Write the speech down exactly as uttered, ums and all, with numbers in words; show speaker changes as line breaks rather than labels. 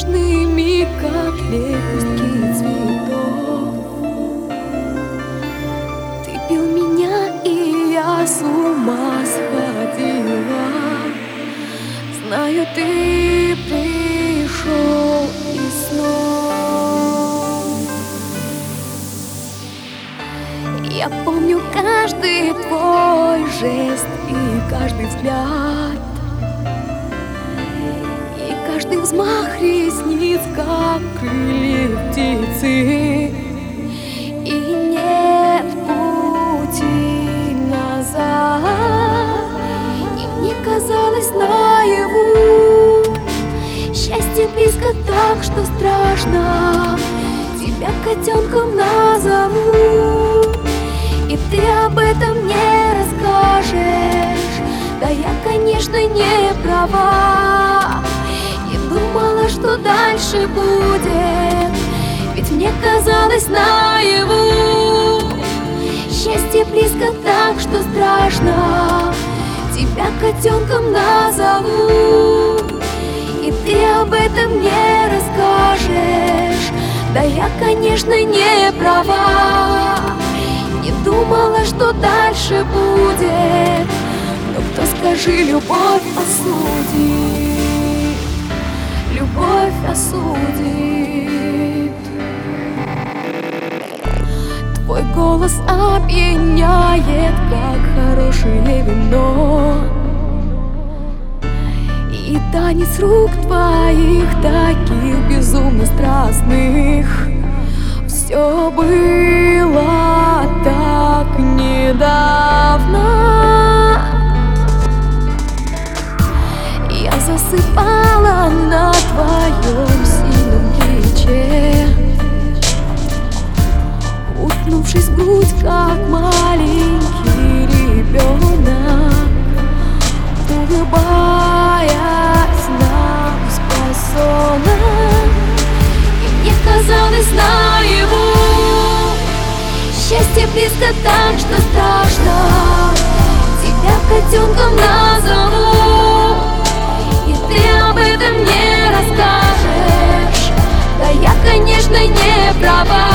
нежными, как лепестки цветов. Ты пил меня, и я с ума сходила. Знаю, ты пришел из снов. Я помню каждый твой жест и каждый взгляд, и каждый взмах ресниц, как крыльев птицы. И нет пути назад. И мне казалось наяву счастье близко так, что страшно. Тебя котенком назову, и ты об этом не расскажешь. Да я, конечно, не права. И думала, что дальше будет, ведь мне казалось наяву счастье близко так, что страшно. Тебя котенком назову, и ты об этом не расскажешь. Да я, конечно, не права. Не думала, что дальше будет. Но кто, скажи, любовь осудит, любовь осудит. Твой голос опьяняет, как хорошее вино, и танец рук твоих, таких безумно страстных. Все было так недавно. Я засыпала на твоем сильном плече, уткнувшись в грудь, как маленький ребенок, улыбаясь нам сквозь сон. И мне казалось наяву счастье близко так, что страшно. Тебя котенком назову, и ты об этом не расскажешь. Да я, конечно, не права.